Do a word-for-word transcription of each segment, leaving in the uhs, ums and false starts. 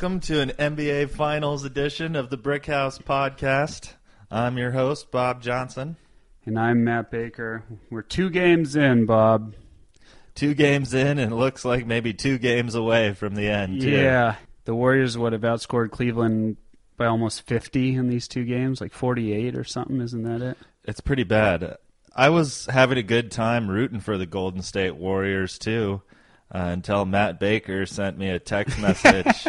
welcome to an N B A Finals edition of the Brickhouse Podcast. I'm your host, Bob Johnson. And I'm Matt Baker. We're two games in, Bob. Two games in, and it looks like maybe two games away from the end, too. Yeah. The Warriors would have outscored Cleveland by almost fifty in these two games, like forty-eight or something. Isn't that it? It's pretty bad. I was having a good time rooting for the Golden State Warriors, too. Uh, until Matt Baker sent me a text message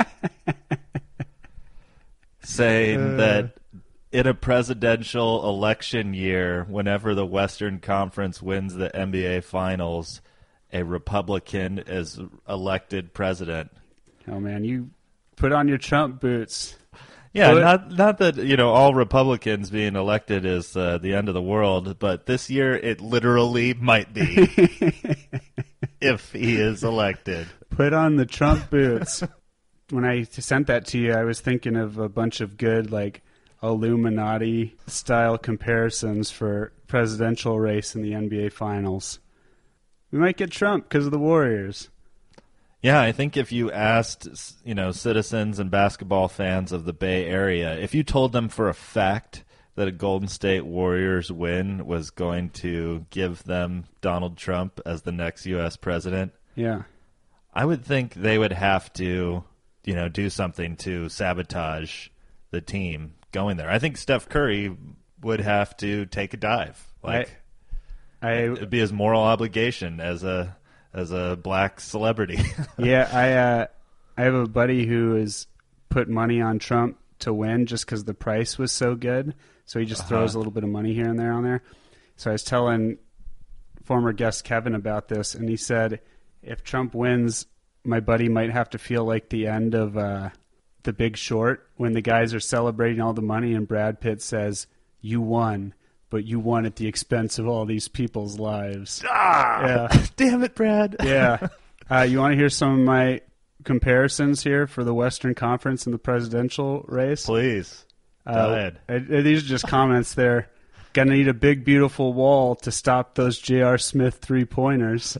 saying uh. that in a presidential election year, whenever the Western Conference wins the N B A Finals, a Republican is elected president. Oh, man, you put on your Trump boots. Yeah, put... not not that, you know, all Republicans being elected is uh, the end of the world, but this year it literally might be. If he is elected. Put on the Trump boots. When I sent that to you, I was thinking of a bunch of good, like, Illuminati-style comparisons for presidential race in the N B A Finals. We might get Trump because of the Warriors. Yeah, I think if you asked, you know, citizens and basketball fans of the Bay Area, if you told them for a fact that a Golden State Warriors win was going to give them Donald Trump as the next U S president, yeah, I would think they would have to, you know, do something to sabotage the team going there. I think Steph Curry would have to take a dive. Like, I, I it'd be his moral obligation as a as a black celebrity. yeah, I uh, I have a buddy who has put money on Trump to win just because the price was so good. So he just uh-huh. throws a little bit of money here and there on there. So I was telling former guest Kevin about this, and he said, if Trump wins, my buddy might have to feel like the end of uh, The Big Short when the guys are celebrating all the money and Brad Pitt says, you won, but you won at the expense of all these people's lives. Ah, yeah. Damn it, Brad. Yeah. Uh, you want to hear some of my comparisons here for the Western Conference and the presidential race? Please. Go uh, ahead. Uh, these are just comments there. Gonna need a big, beautiful wall to stop those J R. Smith three-pointers.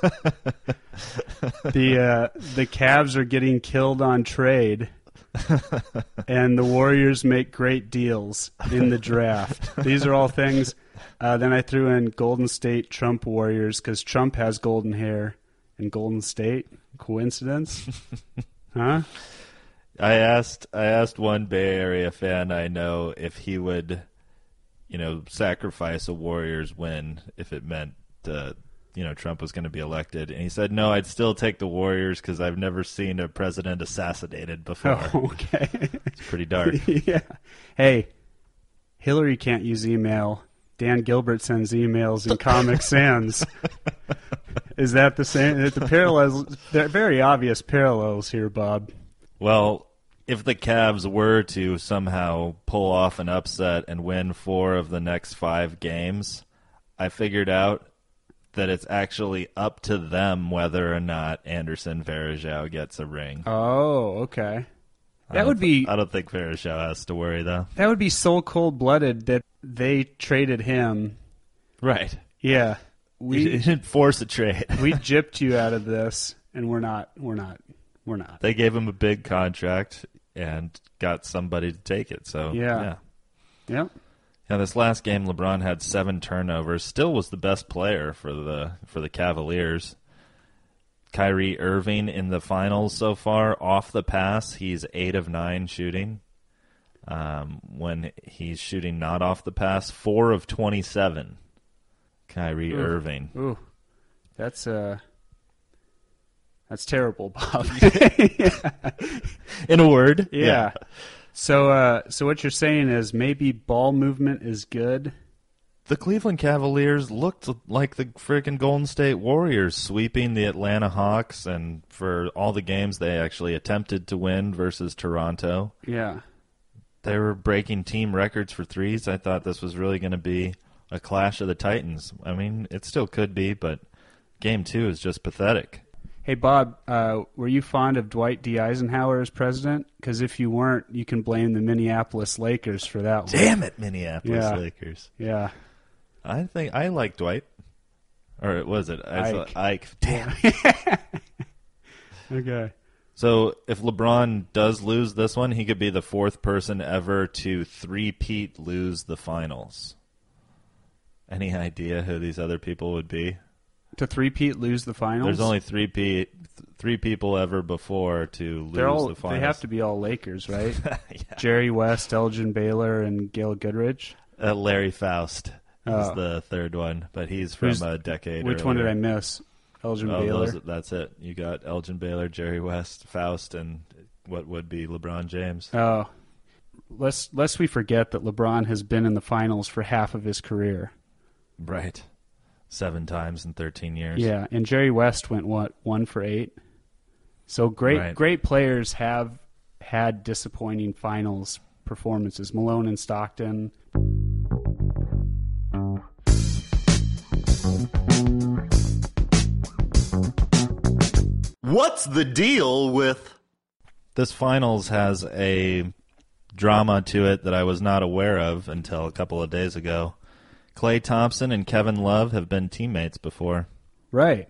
the uh, the Cavs are getting killed on trade. And the Warriors make great deals in the draft. These are all things. Uh, then I threw in Golden State Trump Warriors because Trump has golden hair in Golden State. Coincidence? Huh? I asked I asked one Bay Area fan I know if he would, you know, sacrifice a Warriors win if it meant, uh, you know, Trump was going to be elected. And he said, no, I'd still take the Warriors because I've never seen a president assassinated before. Oh, okay. It's pretty dark. Yeah. Hey, Hillary can't use email. Dan Gilbert sends emails in Comic Sans. Is that the same? The parallels, they're very obvious parallels here, Bob. Well, if the Cavs were to somehow pull off an upset and win four of the next five games, I figured out that it's actually up to them whether or not Anderson Varejao gets a ring. Oh, okay. That would th- be. I don't think Varejao has to worry, though. That would be so cold-blooded that they traded him. Right. Yeah. We didn't force a trade. We gypped you out of this, and we're not. We're not. We're not. They gave him a big contract and got somebody to take it. So yeah, yeah, yeah. Yeah, this last game, LeBron had seven turnovers. Still was the best player for the for the Cavaliers. Kyrie Irving in the finals so far, off the pass, he's eight of nine shooting. Um, when he's shooting not off the pass, four of twenty-seven. Kyrie Ooh. Irving. Ooh, that's uh, that's terrible, Bob. In a word, yeah. yeah. So, uh, so what you're saying is maybe ball movement is good. The Cleveland Cavaliers looked like the freaking Golden State Warriors, sweeping the Atlanta Hawks, and for all the games they actually attempted to win versus Toronto. Yeah. They were breaking team records for threes. I thought this was really going to be a clash of the Titans. I mean, it still could be, but game two is just pathetic. Hey, Bob, uh, were you fond of Dwight D. Eisenhower as president? Because if you weren't, you can blame the Minneapolis Lakers for that one. Damn it, Minneapolis yeah. Lakers. Yeah. I think I like Dwight. Or was it? I Ike. Ike. Damn. Okay. So if LeBron does lose this one, he could be the fourth person ever to three-peat lose the finals. Any idea who these other people would be? To three-peat lose the finals? There's only three pe- three people ever before to lose They're all, the finals. They have to be all Lakers, right? Yeah. Jerry West, Elgin Baylor, and Gail Goodrich. Uh, Larry Faust is Oh. the third one, but he's from Who's- a decade Which earlier. one did I miss? Elgin Oh, Baylor. those, that's it. You got Elgin Baylor, Jerry West, Faust, and what would be LeBron James. Oh, lest lest we forget that LeBron has been in the finals for half of his career. Right. Seven times in thirteen years. Yeah, and Jerry West went what one for eight. So great, Right. great players have had disappointing finals performances. Malone and Stockton. What's the deal with... This finals has a drama to it that I was not aware of until a couple of days ago. Klay Thompson and Kevin Love have been teammates before. Right.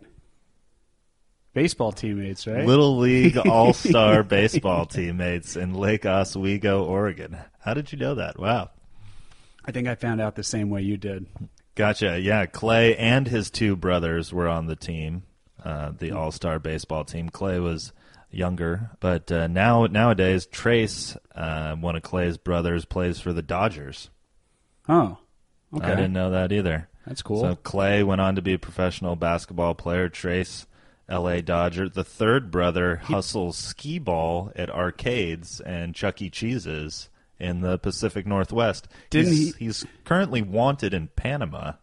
Baseball teammates, right? Little League All-Star baseball teammates in Lake Oswego, Oregon. How did you know that? Wow. I think I found out the same way you did. Gotcha. Yeah, Klay and his two brothers were on the team, uh, the All-Star baseball team. Klay was younger, but uh, now nowadays Trace, uh, one of Klay's brothers, plays for the Dodgers. Oh, okay. I didn't know that either. That's cool. So Klay went on to be a professional basketball player. Trace, L A Dodger. The third brother hustles skee ball at arcades and Chuck E. Cheese's in the Pacific Northwest. Didn't he's, he- He's currently wanted in Panama.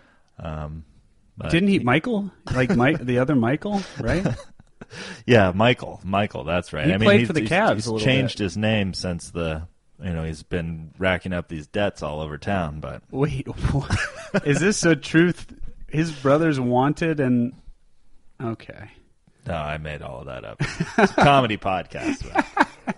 Um, but Didn't he, Michael? Like Mike, the other Michael, right? Yeah, Michael. Michael, that's right. He I mean, played he's, for the he's- Cavs He's a little changed bit. his name since the, you know, he's been racking up these debts all over town. But Wait, what? Is this a truth? His brother's wanted and okay. no, I made all of that up. It's a comedy podcast. But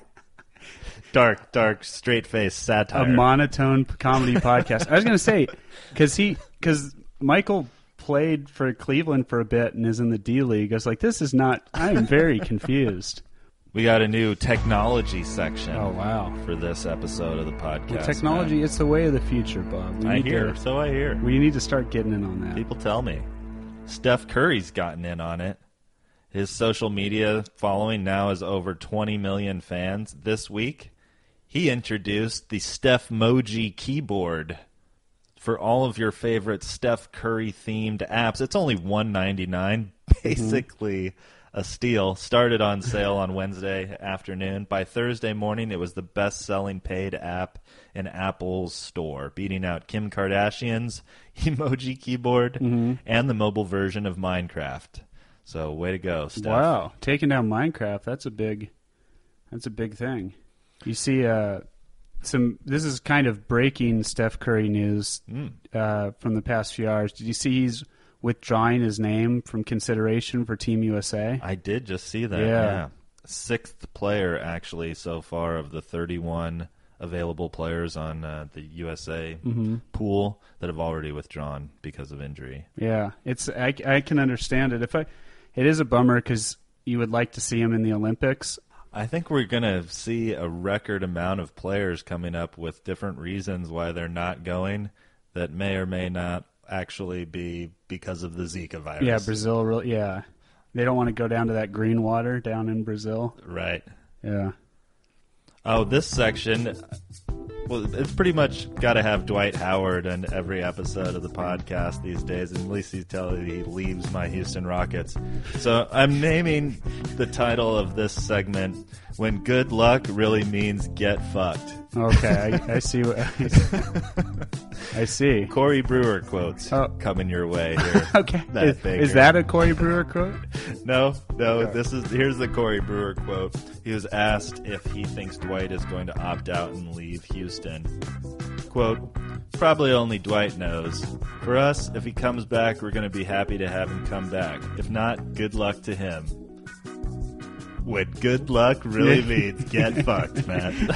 dark, dark, straight-faced satire. A monotone comedy podcast. I was going to say because he because Michael played for Cleveland for a bit and is in the D League. I was like, this is not. I am very confused. We got a new technology section. Oh wow! For this episode of the podcast. Well, technology, man. it's the way of the future, Bob. We I need hear. To, So I hear. we need to start getting in on that. People tell me. Steph Curry's gotten in on it. His social media following now is over twenty million fans. This week, he introduced the Stephmoji keyboard for all of your favorite Steph Curry-themed apps. It's only one ninety-nine, basically a steal. Started on sale on Wednesday afternoon. By Thursday morning, it was the best-selling paid app in Apple's store, beating out Kim Kardashian's emoji keyboard Mm-hmm. and the mobile version of Minecraft. So, way to go, Steph. Wow, taking down Minecraft. That's a big. That's a big thing. You see, uh, some. This is kind of breaking Steph Curry news Mm. uh, from the past few hours. Did you see he's withdrawing his name from consideration for Team U S A? I did just see that. Yeah. Yeah. Sixth player, actually, so far of the thirty-one available players on uh, the U S A Mm-hmm. pool that have already withdrawn because of injury. Yeah, it's. I, I can understand it. If I, it is a bummer because you would like to see him in the Olympics. I think we're going to see a record amount of players coming up with different reasons why they're not going that may or may not actually be because of the Zika virus. Yeah, Brazil. Really, yeah, they don't want to go down to that green water down in Brazil. Right. Yeah. Oh, this section, well, it's pretty much got to have Dwight Howard in every episode of the podcast these days, and at least he's telling he leaves my Houston Rockets. So I'm naming the title of this segment, When Good Luck Really Means Get Fucked. Okay, I, I see. What, I see. Corey Brewer quotes Oh. coming your way here. Okay, That is, big is here. that a Corey Brewer quote? No, no. This is here's the Corey Brewer quote. He was asked if he thinks Dwight is going to opt out and leave Houston. Quote, probably only Dwight knows. For us, if he comes back, we're going to be happy to have him come back. If not, good luck to him. When good luck really means get fucked, man.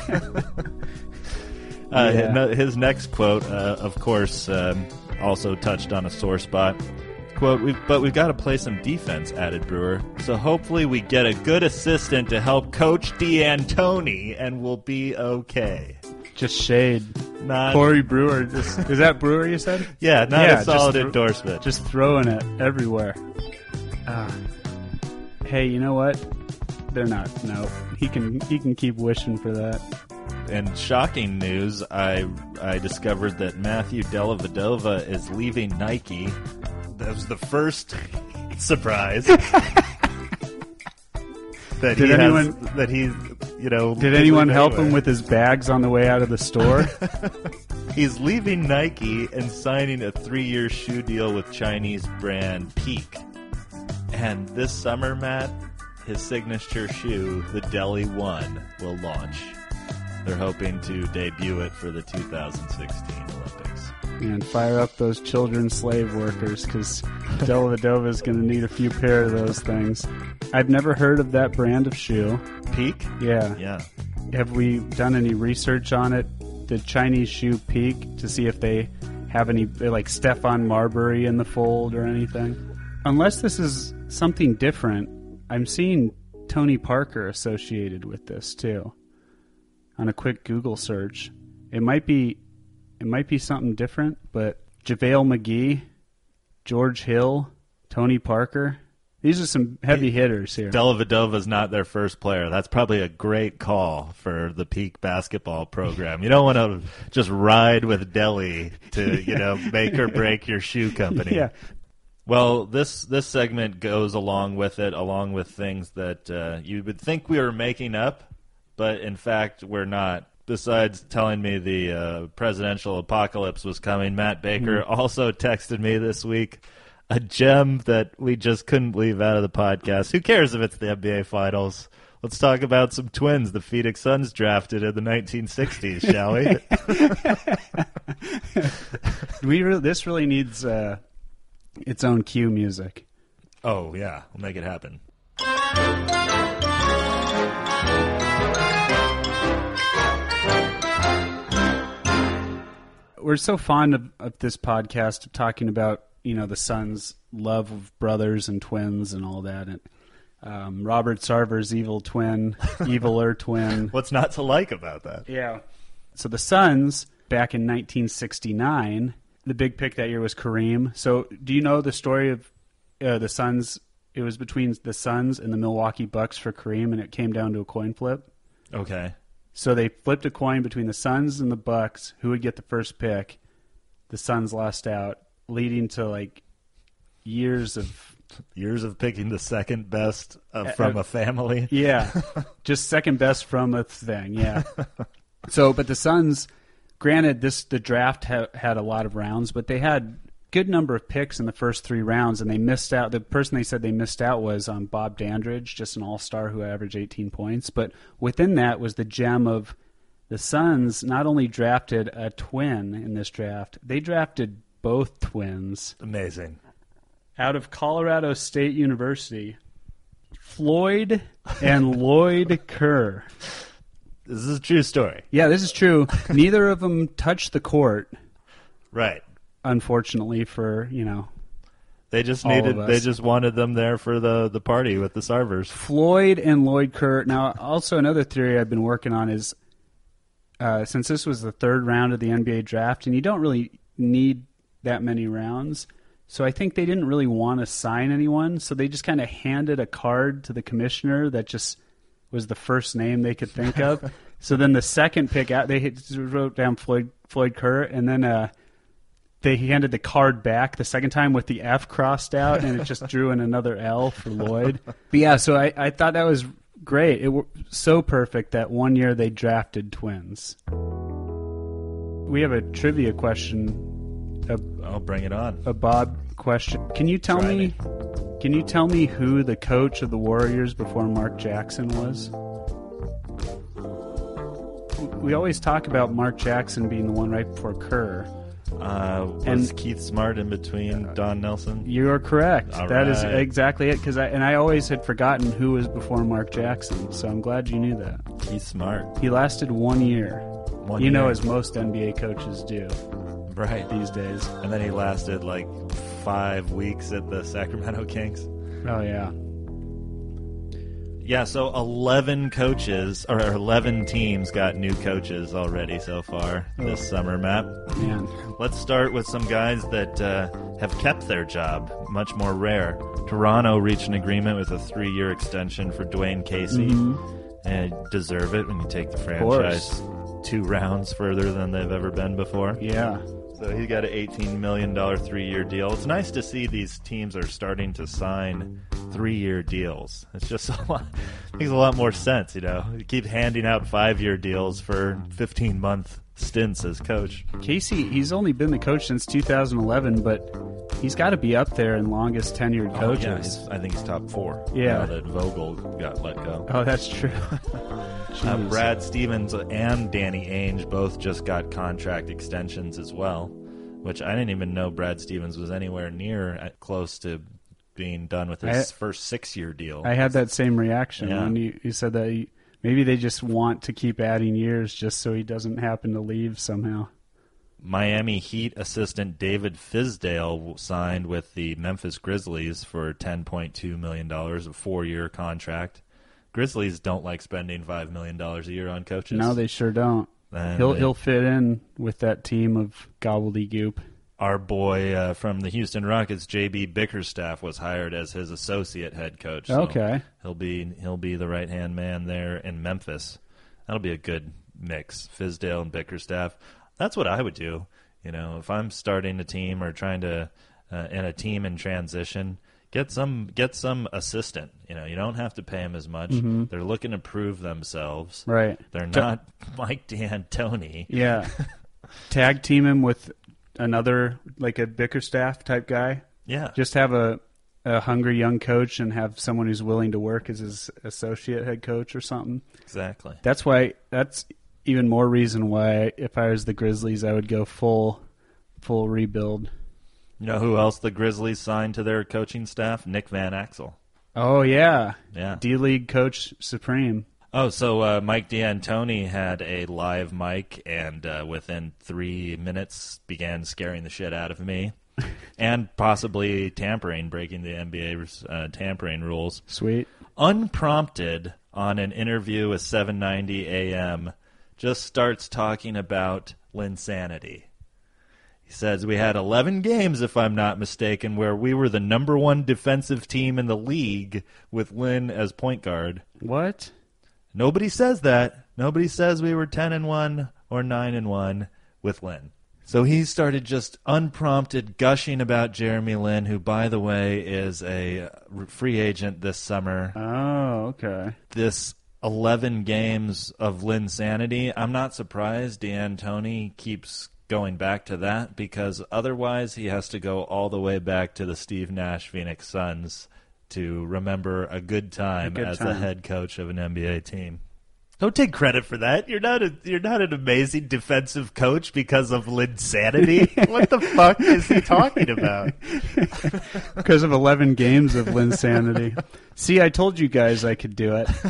uh, Yeah. no- His next quote, uh, of course, um, also touched on a sore spot. Quote, we've, but we've got to play some defense, added Brewer. So hopefully we get a good assistant to help coach D'Antoni, and we'll be okay. Just shade. Not, Corey Brewer. Just, is that Brewer you said? Yeah, not yeah, a solid just endorsement. Just throwing it everywhere. Uh, hey, you know what? They're not. No, he can. He can keep wishing for that. In shocking news, I I discovered that Matthew Dellavedova is leaving Nike. That was the first surprise. that Did he anyone? Has, that he, you know. Did anyone help anywhere. him with his bags on the way out of the store? He's leaving Nike and signing a three-year shoe deal with Chinese brand Peak. And this summer, Matt, his signature shoe, the Deli One, will launch. They're hoping to debut it for the two thousand sixteen Olympics. And fire up those children slave workers, because Dellavedova is going to need a few pair of those things. I've never heard of that brand of shoe. Peak? Yeah. Yeah. Have we done any research on it? The Chinese shoe Peak, to see if they have any, like Stefan Marbury in the fold or anything? Unless this is something different, I'm seeing Tony Parker associated with this too. On a quick Google search, it might be, it might be something different. But JaVale McGee, George Hill, Tony Parker, these are some heavy hitters here. Dellavedova's not their first player. That's probably a great call for the Peak basketball program. You don't want to just ride with Delly to, you know, make or break your shoe company. Yeah. Well, this this segment goes along with it, along with things that uh, you would think we were making up, but in fact we're not. Besides telling me the uh, presidential apocalypse was coming, Matt Baker mm-hmm. also texted me this week a gem that we just couldn't leave out of the podcast. Who cares if it's the N B A Finals? Let's talk about some Twins the Phoenix Suns drafted in the nineteen sixties, shall we? we re- this really needs uh, its own cue music. Oh, yeah. We'll make it happen. We're so fond of, of this podcast of talking about, you know, the Suns' love of brothers and twins and all that. And um, Robert Sarver's evil twin, eviler twin. What's not to like about that? Yeah. So the Suns, back in nineteen sixty-nine, the big pick that year was Kareem. So do you know the story of uh, the Suns? It was between the Suns and the Milwaukee Bucks for Kareem, and it came down to a coin flip. Okay. So they flipped a coin between the Suns and the Bucks, who would get the first pick. The Suns lost out, leading to like years of years of picking the second best uh, from uh, a family. Yeah, just second best from a thing. Yeah. So, but the Suns, granted, this the draft ha- had a lot of rounds, but they had good number of picks in the first three rounds, and they missed out. The person they said they missed out was um, Bob Dandridge, just an all-star who averaged eighteen points. But within that was the gem of the Suns not only drafted a twin in this draft, they drafted both twins. Amazing. Out of Colorado State University, Floyd and Lloyd Kerr. This is a true story. Yeah, this is true. Neither of them touched the court. Right. Unfortunately for, you know, they just all needed of us. They just wanted them there for the, the party with the Sarvers. Floyd and Lloyd Kerr. Now, also another theory I've been working on is uh, since this was the third round of the N B A draft, and you don't really need that many rounds, so I think they didn't really want to sign anyone, so they just kind of handed a card to the commissioner that just was the first name they could think of. So then the second pick out, they wrote down Floyd Floyd Kerr, and then uh, they handed the card back the second time with the F crossed out, and it just drew in another L for Lloyd. But yeah, so I, I thought that was great. It was so perfect that one year they drafted twins. We have a trivia question. A, I'll bring it on. A Bob question. Can you tell Try me, me? Can you tell me who the coach of the Warriors before Mark Jackson was? We always talk about Mark Jackson being the one right before Kerr. Uh, was And- Keith Smart in between Don Nelson? You are correct. All That is right. exactly it. Cause I, and I always had forgotten who was before Mark Jackson, so I'm glad you knew that. Keith Smart. He lasted one year. One you know, year. as most N B A coaches do Right. these days. And then he lasted like five weeks at the Sacramento Kings. Oh, yeah. Yeah, so eleven coaches, or eleven teams got new coaches already so far this Oh. summer, Matt. Man. Let's start with some guys that uh, have kept their job, much more rare. Toronto reached an agreement with a three-year extension for Dwayne Casey. Mm-hmm. And deserve it when you take the franchise two rounds further than they've ever been before. Yeah. So he got an eighteen million dollars three-year deal. It's nice to see these teams are starting to sign three-year deals. It's just a lot, makes a lot more sense, you know. You keep handing out five-year deals for fifteen-month stints as coach. Casey, he's only been the coach since two thousand eleven, but he's got to be up there in longest tenured Oh, coaches. yeah, he's- I think he's top four. Yeah. Now that Vogel got let go. Oh, that's true. Uh, Jeez. Brad Stevens and Danny Ainge both just got contract extensions as well, which I didn't even know Brad Stevens was anywhere near at, close to being done with his I- first six-year deal. I had that same reaction Yeah. when you, you said that he, maybe they just want to keep adding years just so he doesn't happen to leave somehow. Miami Heat assistant David Fizdale signed with the Memphis Grizzlies for ten point two million dollars, a four-year contract. Grizzlies don't like spending five million dollars a year on coaches. No, they sure don't. And He'll they- he'll fit in with that team of gobbledygook. Our boy uh, from the Houston Rockets, J B Bickerstaff, was hired as his associate head coach. So Okay. he'll be he'll be the right hand man there in Memphis. That'll be a good mix, Fizdale and Bickerstaff. That's what I would do. You know, if I'm starting a team or trying to uh, in a team in transition, get some get some assistant. You know, you don't have to pay them as much. Mm-hmm. They're looking to prove themselves. Right. They're Ta- not Mike D'Antoni. Yeah. Tag team him with another, like a Bickerstaff type guy. Yeah. Just have a, a hungry young coach and have someone who's willing to work as his associate head coach or something. Exactly. That's why, that's even more reason why if I was the Grizzlies, I would go full, full rebuild. You know who else the Grizzlies signed to their coaching staff? Nick Van Axel. Oh, yeah. Yeah. D-League coach supreme. Oh, so uh, Mike D'Antoni had a live mic, and uh, within three minutes began scaring the shit out of me, and possibly tampering, breaking the N B A's uh, tampering rules. Sweet. Unprompted, on an interview with seven ninety A M, just starts talking about Linsanity. He says, we had eleven games, if I'm not mistaken, where we were the number one defensive team in the league with Lynn as point guard. What? Nobody says that. Nobody says we were ten and one or nine and one with Lynn. So he started just unprompted gushing about Jeremy Lin, who, by the way, is a free agent this summer. Oh, okay. This eleven games of Linsanity, I'm not surprised D'Antoni keeps going back to that, because otherwise he has to go all the way back to the Steve Nash Phoenix Suns to remember a good time A good as the time. head coach of an N B A team. Don't take credit for that. You're not a you're not an amazing defensive coach because of Linsanity. What the fuck is he talking about? Because of eleven games of Linsanity. See, I told you guys I could do it.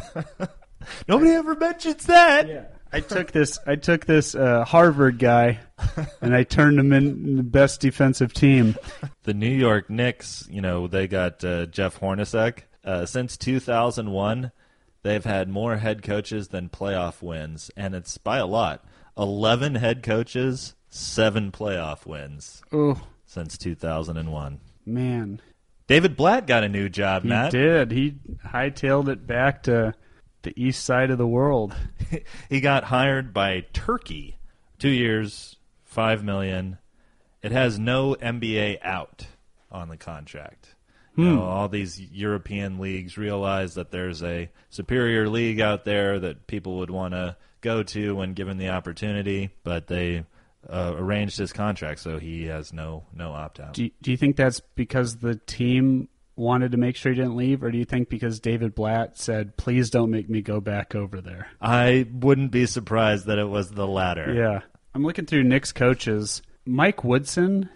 Nobody ever mentions that. I took this. I took this uh, Harvard guy, and I turned him in the best defensive team. The New York Knicks, you know, they got uh, Jeff Hornacek. Uh, since two thousand one, they've had more head coaches than playoff wins, and it's by a lot. eleven head coaches, seven playoff wins Oh since two thousand one. man, David Blatt got a new job, he Matt. did. He hightailed it back to the east side of the world. He got hired by Turkey. Two years, five million. It has no N B A out on the contract. You know, all these European leagues realize that there's a superior league out there that people would want to go to when given the opportunity, but they uh, arranged his contract, so he has no no opt out. Do you, do you think that's because the team wanted to make sure he didn't leave, or do you think because David Blatt said, "Please don't make me go back over there"? I wouldn't be surprised that it was the latter. Yeah, I'm looking through Knicks coaches. Mike Woodson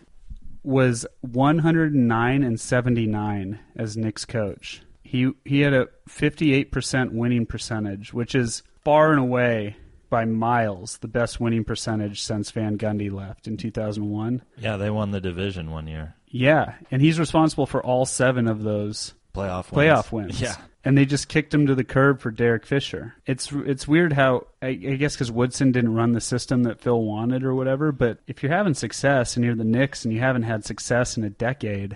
was one hundred nine and seventy-nine as Knicks coach. He he had a fifty-eight percent winning percentage, which is far and away by miles the best winning percentage since Van Gundy left in two thousand one. Yeah, they won the division one year. Yeah, and he's responsible for all seven of those Playoff wins. playoff wins. Yeah. And they just kicked him to the curb for Derek Fisher. It's it's weird how, I, I guess because Woodson didn't run the system that Phil wanted or whatever, but if you're having success and you're the Knicks and you haven't had success in a decade,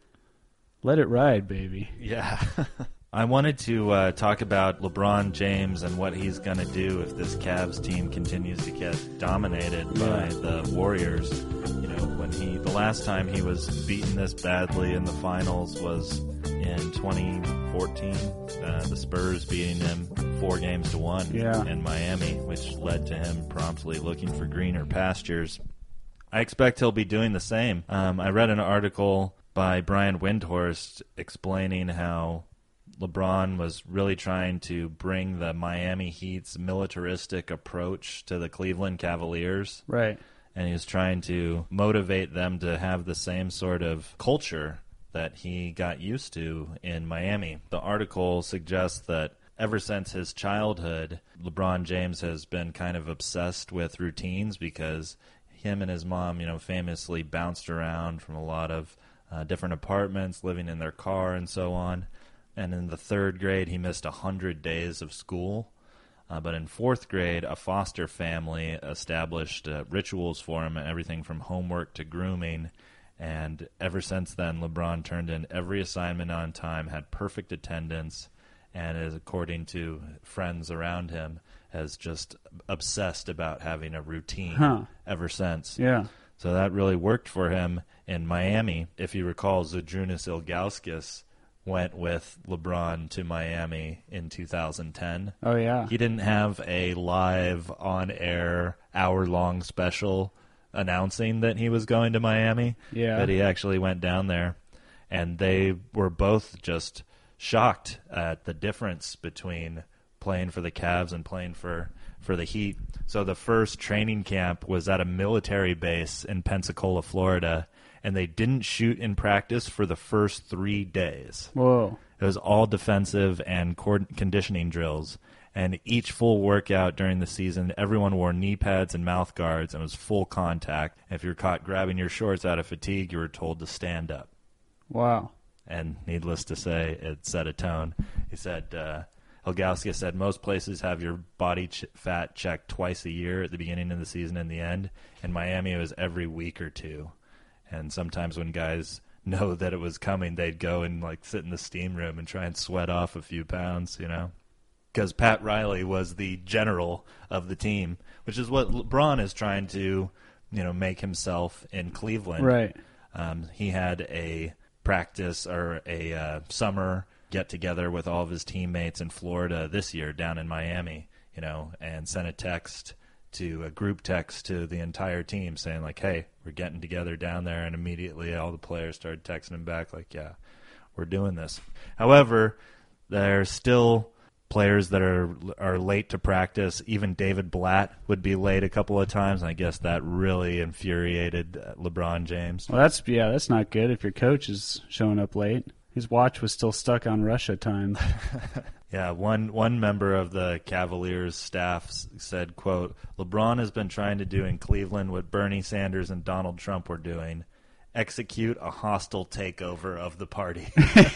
let it ride, baby. Yeah. I wanted to uh, talk about LeBron James and what he's going to do if this Cavs team continues to get dominated by the Warriors. You know, when he the last time he was beaten this badly in the finals was in twenty fourteen. Uh, the Spurs beating him four games to one yeah. in Miami, which led to him promptly looking for greener pastures. I expect he'll be doing the same. Um, I read an article by Brian Windhorst explaining how LeBron was really trying to bring the Miami Heat's militaristic approach to the Cleveland Cavaliers. Right. And he was trying to motivate them to have the same sort of culture that he got used to in Miami. The article suggests that ever since his childhood, LeBron James has been kind of obsessed with routines because him and his mom, you know, famously bounced around from a lot of uh, different apartments, living in their car and so on. And in the third grade, he missed one hundred days of school. Uh, but in fourth grade, a foster family established uh, rituals for him, everything from homework to grooming. And ever since then, LeBron turned in every assignment on time, had perfect attendance, and is, according to friends around him, has just obsessed about having a routine huh. ever since. Yeah. So that really worked for him in Miami. If you recall, Zydrunas Ilgauskas went with LeBron to Miami in two thousand ten. Oh, yeah. He didn't have a live, on-air, hour-long special announcing that he was going to Miami. Yeah. But he actually went down there, and they were both just shocked at the difference between playing for the Cavs and playing for, for the Heat. So the first training camp was at a military base in Pensacola, Florida, and they didn't shoot in practice for the first three days. Whoa. It was all defensive and conditioning drills. And each full workout during the season, everyone wore knee pads and mouth guards, and it was full contact. If you were caught grabbing your shorts out of fatigue, you were told to stand up. Wow. And needless to say, it set a tone. He said, uh, Ilgauskas said, most places have your body ch- fat checked twice a year at the beginning of the season and the end. In Miami, it was every week or two. And sometimes when guys know that it was coming, they'd go and like sit in the steam room and try and sweat off a few pounds, you know, because Pat Riley was the general of the team, which is what LeBron is trying to, you know, make himself in Cleveland. Right. Um, he had a practice or a uh, summer get together with all of his teammates in Florida this year down in Miami, you know, and sent a text to a group text to the entire team saying like, hey, we're getting together down there. And immediately all the players started texting him back like, yeah, we're doing this. However, there's still players that are are late to practice. Even David Blatt would be late a couple of times. And I guess that really infuriated LeBron James. Well, that's, yeah, that's not good if your coach is showing up late. His watch was still stuck on Russia time. Yeah, one one member of the Cavaliers staff said, quote, LeBron has been trying to do in Cleveland what Bernie Sanders and Donald Trump were doing, execute a hostile takeover of the party.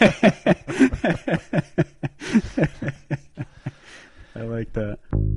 I like that.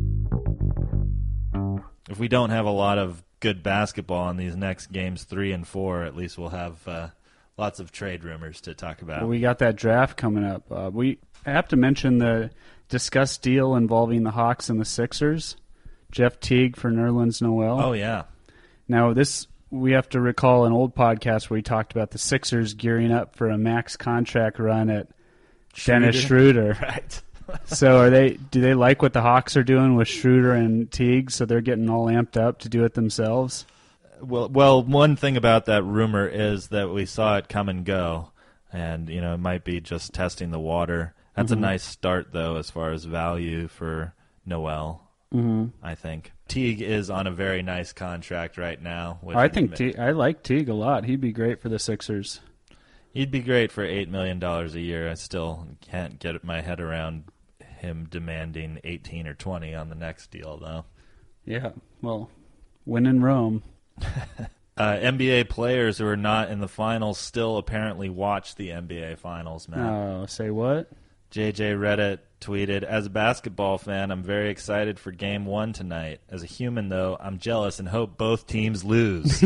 If we don't have a lot of good basketball in these next games three and four, at least we'll have uh, lots of trade rumors to talk about. Well, we got that draft coming up. Uh, we I have to mention the discussed deal involving the Hawks and the Sixers. Jeff Teague for Nerlens Noel. Oh, yeah. Now, this we have to recall an old podcast where we talked about the Sixers gearing up for a max contract run at Schroeder. Dennis Schroeder. Right. So are they? Do they like what the Hawks are doing with Schroeder and Teague, so they're getting all amped up to do it themselves? Well, well, one thing about that rumor is that we saw it come and go, and, you know, it might be just testing the water. That's mm-hmm. a nice start, though, as far as value for Noel, mm-hmm. I think. Teague is on a very nice contract right now. Which I think Te- I like Teague a lot. He'd be great for the Sixers. He'd be great for eight million dollars a year. I still can't get my head around him demanding eighteen or twenty on the next deal, though. Yeah, well, when in Rome. Uh, N B A players who are not in the finals still apparently watch the N B A finals, man. Oh, say what? J J Reddit tweeted, as a basketball fan, I'm very excited for game one tonight. As a human, though, I'm jealous and hope both teams lose.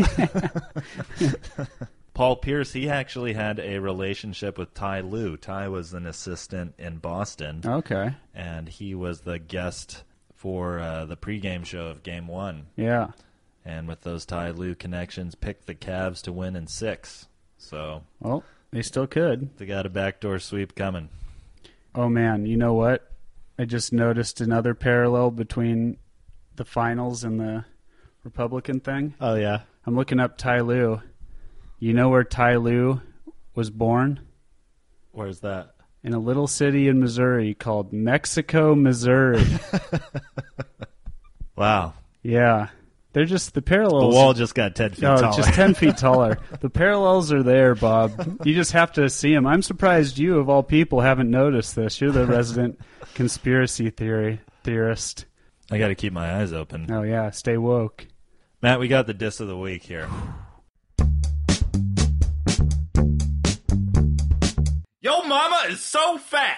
Paul Pierce, he actually had a relationship with Ty Lue. Ty was an assistant in Boston. Okay. And he was the guest for uh, the pregame show of game one. Yeah. And with those Ty Lue connections, picked the Cavs to win in six. So, well, they still could. They got a backdoor sweep coming. Oh, man, you know what? I just noticed another parallel between the finals and the Republican thing. Oh, yeah? I'm looking up Ty Lue. You know where Ty Lue was born? Where's that? In a little city in Missouri called Mexico, Missouri. Wow. Yeah. They're just the parallels. The wall just got ten feet oh, taller. just ten feet taller. The parallels are there, Bob. You just have to see them. I'm surprised you, of all people, haven't noticed this. You're the resident conspiracy theory theorist. I got to keep my eyes open. Oh, yeah. Stay woke. Matt, we got the diss of the week here. Yo mama is so fat.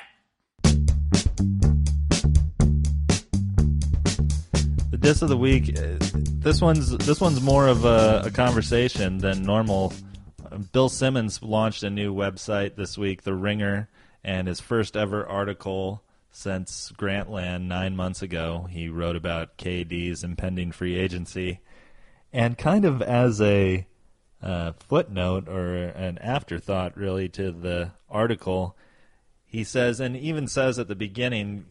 The diss of the week. Uh, this one's this one's more of a, a conversation than normal. Uh, Bill Simmons launched a new website this week, The Ringer, and his first ever article since Grantland nine months ago. He wrote about K D's impending free agency, and kind of as a uh, footnote or an afterthought, really, to the article, he says, and even says at the beginning,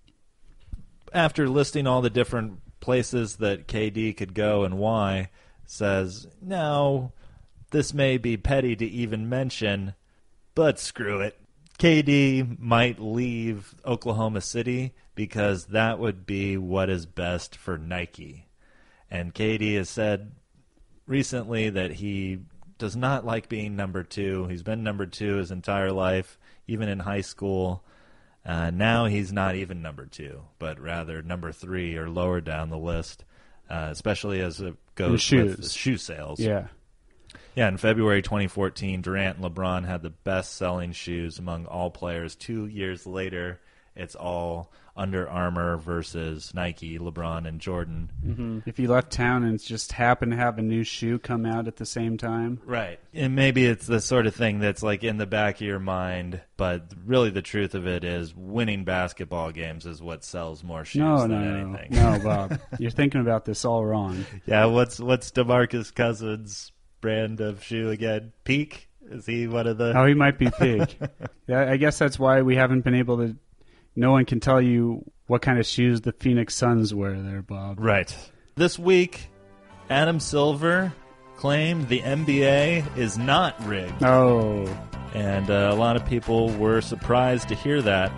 after listing all the different places that K D could go and why, says, now, this may be petty to even mention, but screw it. K D might leave Oklahoma City because that would be what is best for Nike. And K D has said recently that he does not like being number two. He's been number two his entire life, even in high school. Uh, now he's not even number two, but rather number three or lower down the list, uh, especially as it goes shoes. with shoe sales. Yeah. Yeah, in February twenty fourteen, Durant and LeBron had the best-selling shoes among all players. Two years later, it's all Under Armour versus Nike, LeBron and Jordan. Mm-hmm. If you left town and just happened to have a new shoe come out at the same time. Right. And maybe it's the sort of thing that's like in the back of your mind, but really the truth of it is winning basketball games is what sells more shoes no, than no, no, anything. No, Bob. You're thinking about this all wrong. Yeah, what's what's DeMarcus Cousins' brand of shoe again? Peak? Is he one of the... Oh, he might be Peak. Yeah, I guess that's why we haven't been able to... No one can tell you what kind of shoes the Phoenix Suns wear there, Bob. Right. This week, Adam Silver claimed the N B A is not rigged. Oh. And uh, a lot of people were surprised to hear that.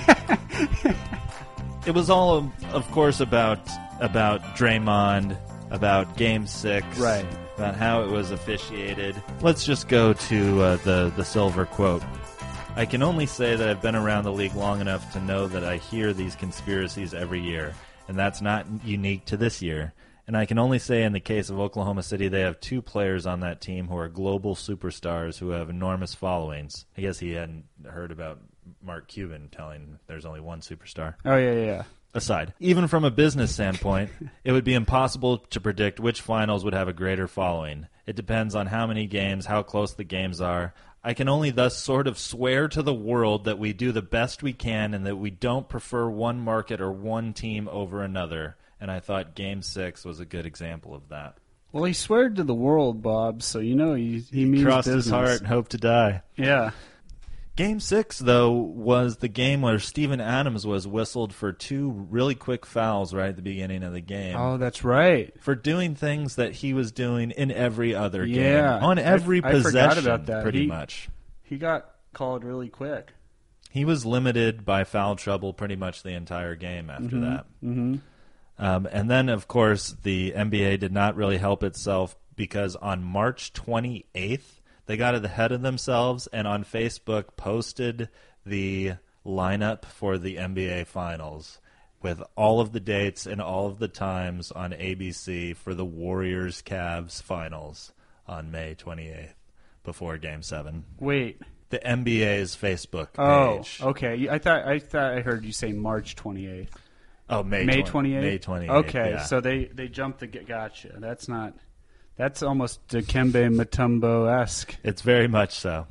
It was all, of course, about about Draymond, about Game Six, right? About how it was officiated. Let's just go to uh, the the Silver quote. I can only say that I've been around the league long enough to know that I hear these conspiracies every year, and that's not unique to this year. And I can only say in the case of Oklahoma City, they have two players on that team who are global superstars who have enormous followings. I guess he hadn't heard about Mark Cuban telling there's only one superstar. Oh, yeah, yeah, yeah. Aside. Even from a business standpoint, it would be impossible to predict which finals would have a greater following. It depends on how many games, how close the games are. I can only thus sort of swear to the world that we do the best we can and that we don't prefer one market or one team over another. And I thought Game six was a good example of that. Well, he swore to the world, Bob, so you know he, he means crossed business. his heart and hoped to die. Yeah. Game six, though, was the game where Steven Adams was whistled for two really quick fouls right at the beginning of the game. Oh, that's right. For doing things that he was doing in every other game. Yeah. On every I, possession, I forgot about that. pretty he, much. He got called really quick. He was limited by foul trouble pretty much the entire game after mm-hmm. that. Mm-hmm. Um, and then, of course, the N B A did not really help itself because on March twenty-eighth, they got ahead of themselves and on Facebook posted the lineup for the N B A Finals. with all of the dates and all of the times on A B C for the Warriors-Cavs finals on May twenty-eighth before Game seven. Wait. The N B A's Facebook Oh, page. okay. I thought I thought I heard you say March twenty-eighth. Oh, May May twenty-eighth. twenty-eighth? May twenty-eighth, Okay, yeah. so they, they jumped the... Gotcha. That's not... That's almost Dikembe Mutombo-esque. It's very much so.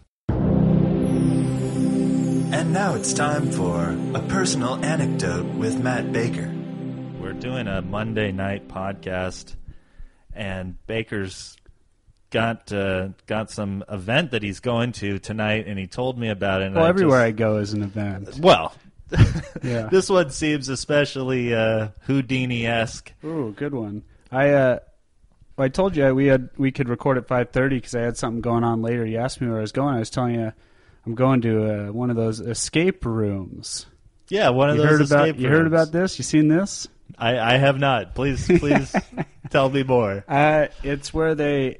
And now it's time for a personal anecdote with Matt Baker. We're doing a Monday night podcast, and Baker's got uh, got some event that he's going to tonight, and he told me about it. And Well, I everywhere just, I go is an event. Well, Yeah. this one seems especially uh, Houdini-esque. Ooh, good one. I uh, well, I told you we had we could record at five thirty because I had something going on later. You asked me where I was going. I was telling you I'm going to uh, one of those escape rooms. Yeah, one of You those heard about escape you heard rooms. about this? You seen this? I, I have not. Please, please tell me more. Uh, it's where they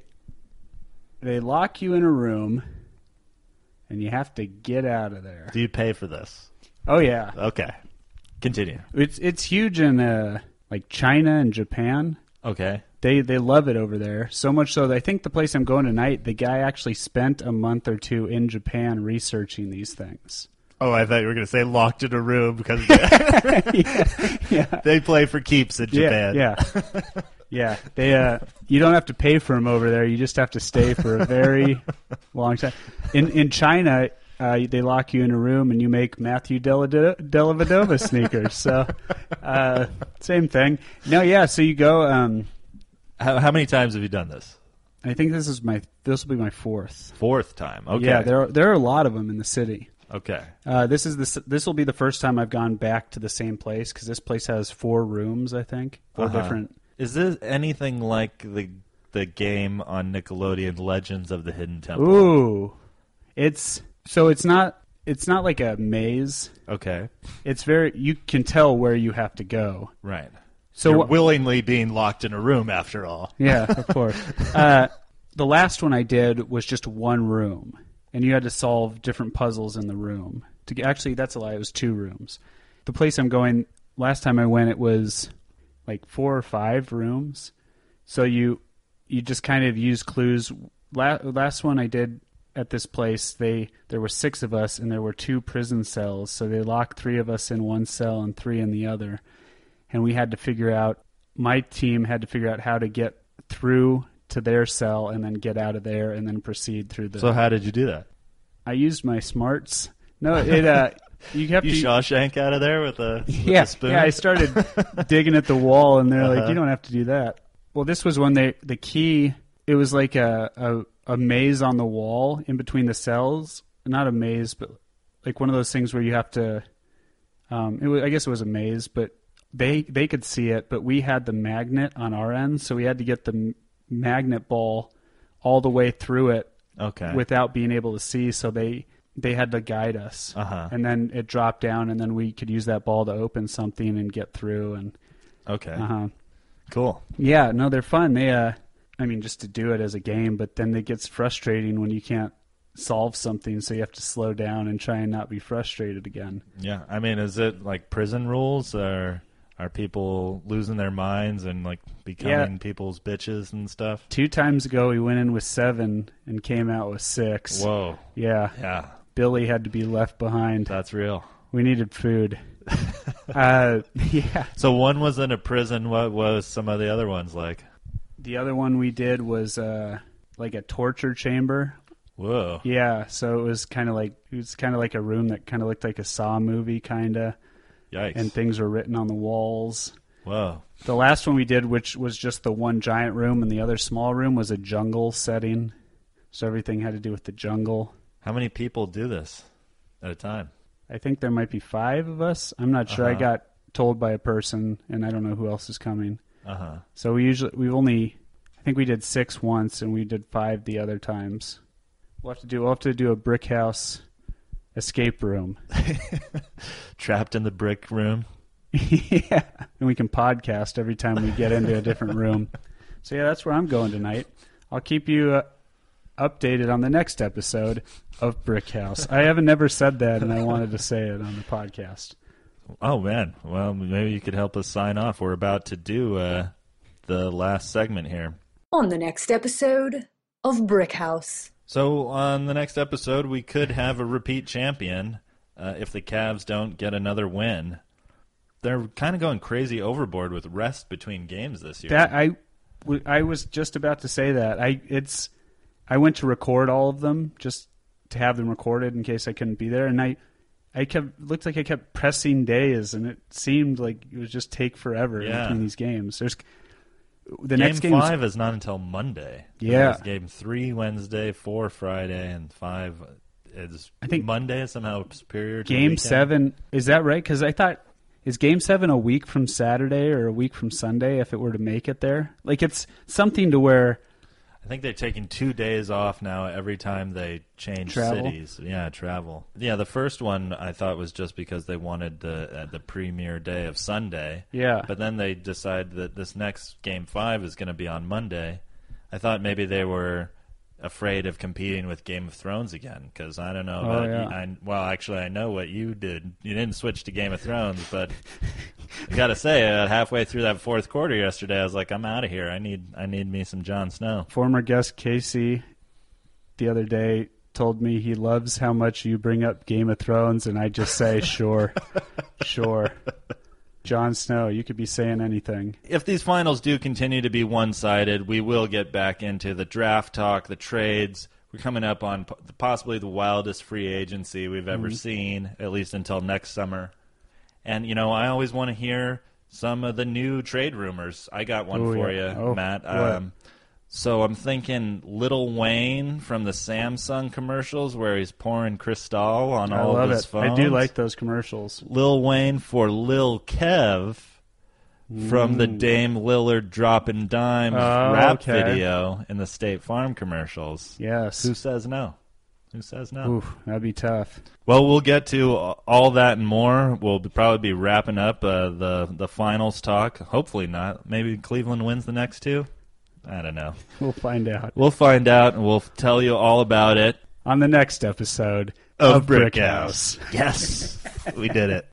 they lock you in a room, and you have to get out of there. Do you pay for this? Oh yeah, Okay, continue. it's it's huge in uh, like China and Japan. Okay. They they love it over there, so much so that I think the place I'm going tonight, the guy actually spent a month or two in Japan researching these things. Oh, I thought you were going to say locked in a room because yeah, yeah. they play for keeps in Japan. Yeah, yeah, yeah. They uh, you don't have to pay for them over there. You just have to stay for a very long time. In in China, uh, they lock you in a room and you make Matthew Dellavedova Dellavedova sneakers. So, uh, same thing. No, yeah. So you go. Um, How, how many times have you done this? I think this is my this will be my fourth. Fourth time. Okay. Yeah, there are, there are a lot of them in the city. Okay. Uh, this is the this will be the first time I've gone back to the same place because this place has four rooms. I think four Uh-huh. different. Is this anything like the the game on Nickelodeon, Legends of the Hidden Temple? Ooh, it's so it's not it's not like a maze. Okay. It's very you can tell where you have to go. Right. So You're what- willingly being locked in a room after all. Yeah, of course. uh, the last one I did was just one room, and you had to solve different puzzles in the room. To get, actually, that's a lie. It was two rooms. The place I'm going last time I went, it was like four or five rooms. So you you just kind of use clues. La- last one I did at this place, they there were six of us, and there were two prison cells. So they locked three of us in one cell and three in the other. And we had to figure out, my team had to figure out how to get through to their cell and then get out of there and then proceed through the... So how did you do that? I used my smarts. No, it, uh, you have You to... Shawshank out of there with a, with yeah, a spoon? yeah, I started digging at the wall and they're like, Uh-huh. you don't have to do that. Well, this was when they, the key, it was like a, a, a maze on the wall in between the cells. Not a maze, but like one of those things where you have to... Um, it was, I guess it was a maze, but They they could see it, but we had the magnet on our end, so we had to get the m- magnet ball all the way through it Okay. without being able to see. So they they had to guide us, Uh-huh. and then it dropped down, and then we could use that ball to open something and get through. And Okay. uh-huh. Cool. yeah, no, they're fun. They uh, I mean, just to do it as a game, but then it gets frustrating when you can't solve something, so you have to slow down and try and not be frustrated again. Yeah. I mean, is it like prison rules or... Are people losing their minds and like becoming Yeah. people's bitches and stuff? Two times ago, we went in with seven and came out with six. Whoa. Yeah, Yeah, Billy had to be left behind. that's real. We needed food. uh, yeah. So one was in a prison. What was some of the other ones like? The other one we did was uh, like a torture chamber. Whoa. Yeah, so it was kind of like it was kind of like a room that kind of looked like a Saw movie, kind of, Yikes. and things were written on the walls. Whoa. The last one we did, which was just the one giant room, and the other small room was a jungle setting, so everything had to do with the jungle. How many people do this at a time? I think there might be five of us. I'm not sure. I Uh-huh. got told by a person, and I don't know who else is coming. Uh huh. So we usually we've only, I think we did six once, and we did five the other times. We'll have to do we'll have to do a brick house escape room. Trapped in the brick room. Yeah, and we can podcast every time we get into a different room. So yeah, that's where I'm going tonight. I'll keep you uh, updated on the next episode of Brick House. I haven't never said that, and I wanted to say it on the podcast. Oh, man. Well, maybe you could help us sign off. We're about to do uh, the last segment here. On the next episode of Brick House. So on the next episode, we could have a repeat champion uh, if the Cavs don't get another win. They're kind of going crazy overboard with rest between games this year. That I, w- I was just about to say that. I it's I went to record all of them just to have them recorded in case I couldn't be there, and I I kept looked like I kept pressing days, and it seemed like it would just take forever Yeah. between these games. There's the game next game five is not until Monday. Yeah. There's game three Wednesday, four Friday, and five is I think Monday is somehow superior to the Game weekend. seven, is that right? Because I thought, is Game seven a week from Saturday or a week from Sunday if it were to make it there? Like, it's something to where... I think they're taking two days off now every time they change Travel? cities. Yeah, travel. Yeah, the first one I thought was just because they wanted the uh, the premiere day of Sunday. Yeah. But then they decided that this next Game five is going to be on Monday. I thought maybe they were afraid of competing with Game of Thrones again, because I don't know Oh, about yeah. you. I, well, actually, I know what you did. You didn't switch to Game of Thrones, but I got to say, uh, halfway through that fourth quarter yesterday, I was like, I'm out of here. I need I need me some Jon Snow. Former guest Casey the other day told me he loves how much you bring up Game of Thrones, and I just say, sure, sure. Jon Snow, you could be saying anything. If these finals do continue to be one-sided, we will get back into the draft talk, the trades. We're coming up on p- possibly the wildest free agency we've ever Mm-hmm. seen, at least until next summer. And, you know, I always want to hear some of the new trade rumors. I got one Ooh, for yeah. you, Oh, Matt. what? Um, so I'm thinking Lil Wayne from the Samsung commercials where he's pouring Cristal on I all love of his it. phones. I do like those commercials. Lil Wayne for Lil Kev from the Dame Lillard dropping dimes Oh, rap okay. video in the State Farm commercials. Yes. Who says no? Who says no? Ooh, that'd be tough. Well, we'll get to all that and more. We'll be- probably be wrapping up uh, the the finals talk. Hopefully not. Maybe Cleveland wins the next two. I don't know. We'll find out We'll find out, and we'll tell you all about it. on the next episode Of of, Brick Brick House. Yes, we did it.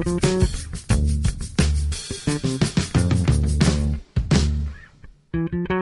Thank you.